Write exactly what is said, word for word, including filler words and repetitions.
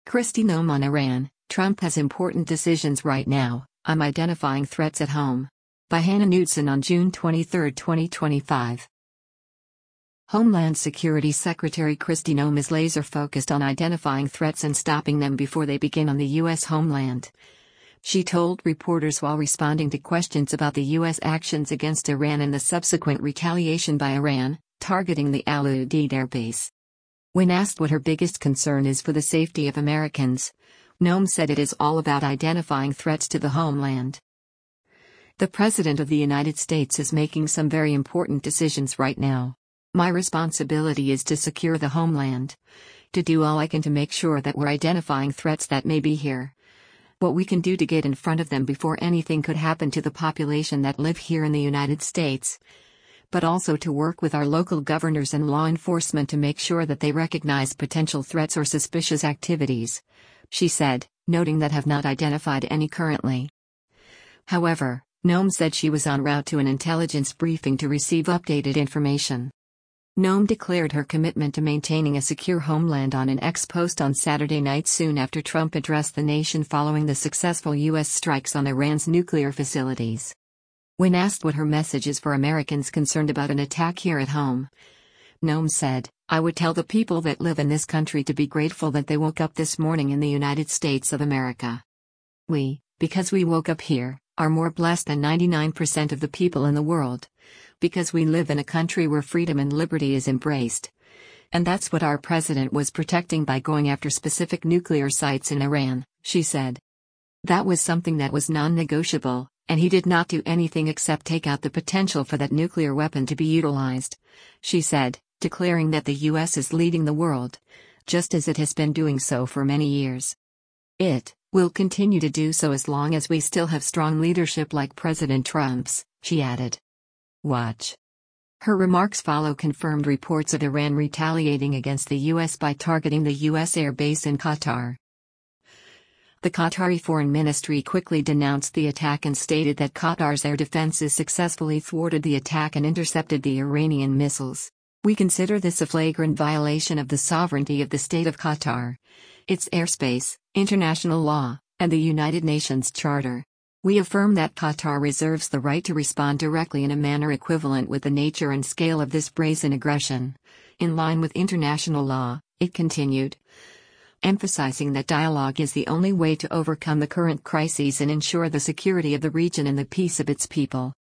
Kristi Noem on Iran. Trump has important decisions right now. I'm identifying threats at home. By Hannah Knudsen on June twenty-third, twenty twenty-five. Homeland Security Secretary Kristi Noem is laser-focused on identifying threats and stopping them before they begin on the U S homeland. She told reporters while responding to questions about the U S actions against Iran and the subsequent retaliation by Iran, targeting the Al Udeid Air Base. When asked what her biggest concern is for the safety of Americans, Noem said it is all about identifying threats to the homeland. The President of the United States is making some very important decisions right now. My responsibility is to secure the homeland. To do all I can to make sure that we're identifying threats that may be here. What we can do to get in front of them before anything could happen to the population that live here in the United States. But also to work with our local governors and law enforcement to make sure that they recognize potential threats or suspicious activities, she said, noting that have not identified any currently. However, Noem said she was en route to an intelligence briefing to receive updated information. Noem declared her commitment to maintaining a secure homeland on an X post on Saturday night soon after Trump addressed the nation following the successful U S strikes on Iran's nuclear facilities. When asked what her message is for Americans concerned about an attack here at home, Noem said, "I would tell the people that live in this country to be grateful that they woke up this morning in the United States of America. We, because we woke up here, are more blessed than ninety-nine percent of the people in the world. Because we live in a country where freedom and liberty is embraced. And that's what our president was protecting by going after specific nuclear sites in Iran," she said. That was something that was non-negotiable, and he did not do anything except take out the potential for that nuclear weapon to be utilized, she said, declaring that the U S is leading the world, just as it has been doing so for many years. It will continue to do so as long as we still have strong leadership like President Trump's, she added. Watch. Her remarks follow confirmed reports of Iran retaliating against the U S by targeting the U S air base in Qatar. The Qatari Foreign Ministry quickly denounced the attack and stated that Qatar's air defenses successfully thwarted the attack and intercepted the Iranian missiles. "We consider this a flagrant violation of the sovereignty of the state of Qatar, its airspace, international law, and the United Nations Charter. We affirm that Qatar reserves the right to respond directly in a manner equivalent with the nature and scale of this brazen aggression, in line with international law," it continued, emphasizing that dialogue is the only way to overcome the current crises and ensure the security of the region and the peace of its people.